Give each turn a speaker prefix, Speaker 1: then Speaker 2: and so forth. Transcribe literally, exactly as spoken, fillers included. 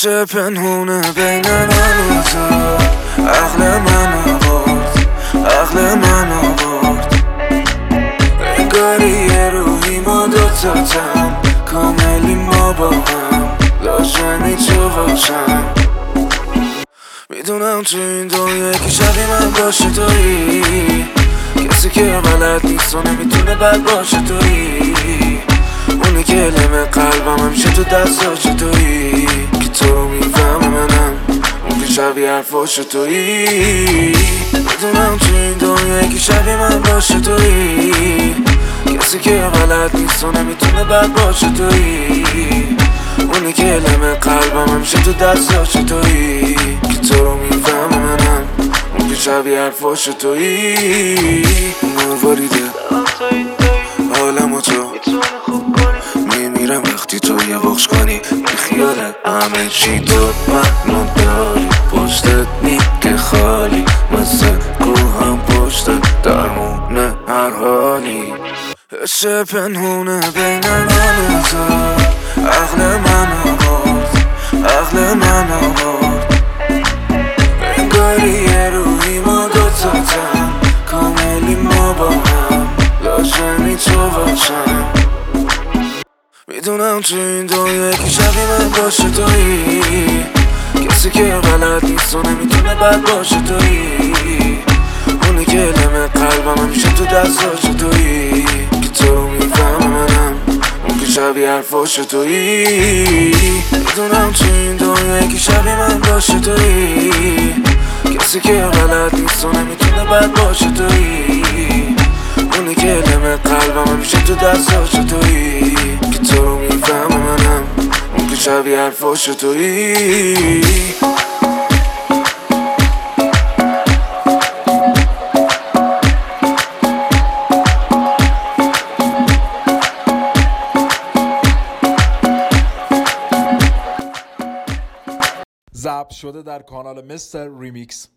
Speaker 1: عشق پنهونه بین من و تو، عقل منو برد، عقل منو برد. انگاری یه روحی ما دوتاتم، کاملی ما با هم، لازمی تو باشم. میدونم تو این دنیا یکی شبیه من باشه تویی، کسی که بلد نیست و نمیتونه بد باشه تویی، اونی که لمه قلبم همیشه تو دستاش تویی، که تو رو میفهمه منم اون که شبیه حرفاش تویی. میدونم تو این دنیا یکی شبیه من باشه تویی، کسی که بلد نیست و نمیتونه بد باشه تویی، اونی که لمه قلبم همیشه تو دستاش تویی، که تو رو میفهمه منم اون که شبیه حرفاش تویی. مواریده حالم و تو میمیرم وقتی تو یه بخش کنی، بی خیال همه چی تو منو داری، پشتت میگه خالی، مثل روحم پشتت درمونه هر حالی. عشق پنهونه بین من و تو، عقل منو برد، عقل منو برد. انگاری یه روحی ما دوتاتم، کاملی ما با هم، لازمی تو باشم. میدونم تو این دنیا یکی شبیه من باشه تویی، کسی که بلد نیست و نمیتونه بد باشه تویی، اونی که لمه قلبم همیشه تو دستاش تویی، که تو رو میفهمه منم اون که شبیه حرفاش تویی. میدونم تو این دنیا یکی شبیه من باشه تویی، کسی که بلد نیست و نمیتونه بد باشه تویی، اونی که لمه قلبم همیشه تو دستاش تویی، که تو رو میفهمه منم اون که شبیه حرفاش تویی.
Speaker 2: ضبط شده در کانال مستر ریمیکس.